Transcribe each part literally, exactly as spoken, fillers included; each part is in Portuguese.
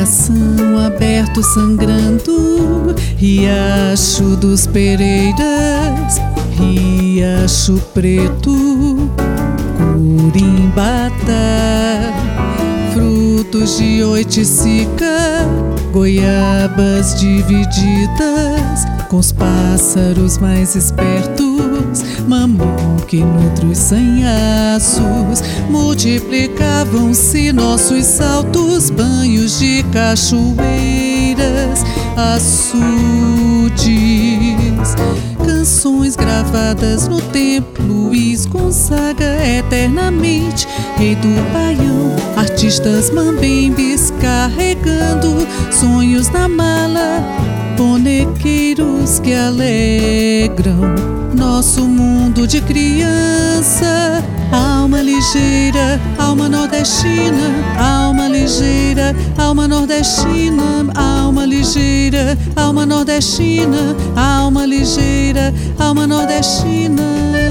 Coração aberto sangrando, Riacho dos Pereiras, Riacho Preto, Curimbata, frutos de oiticica, goiabas divididas, com os pássaros mais espertos, mamão que nutre os sanhaços. Multiplicavam-se nossos saltos, banhos de cachoeiras, açudes, canções gravadas no templo. Luiz Gonzaga eternamente rei do Baião, artistas mambembes carregando sonhos na mala, bonequeiros que alegram nosso mundo de criança. Alma ligeira, alma nordestina, alma ligeira, alma nordestina, alma ligeira, alma nordestina, alma ligeira, alma nordestina.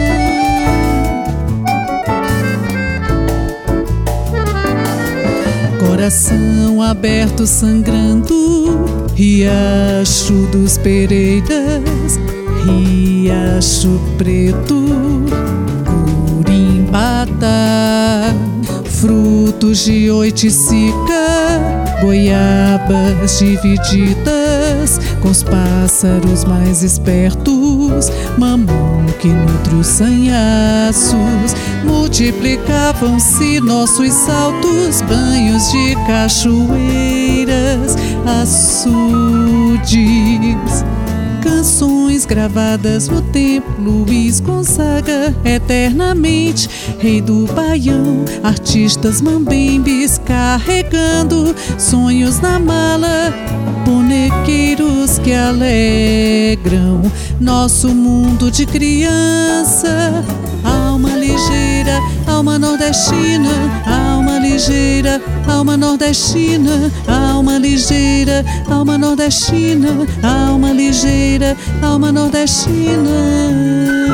Coração aberto sangrando, Riacho dos Pereiras, Riacho Preto, Curimbata, frutos de oiticica, goiabas divididas, com os pássaros mais espertos, mamão que nutre os sanhaços. Multiplicavam-se nossos saltos, banhos de cachoeiras, açudes, canções gravadas no templo. Luiz Gonzaga eternamente rei do Baião, artistas mambembes carregando sonhos na mala, bonequeiros que alegram nosso mundo de criança. Alma ligeira, alma nordestina, alma ligeira, alma nordestina, alma ligeira, alma nordestina, alma ligeira, alma nordestina.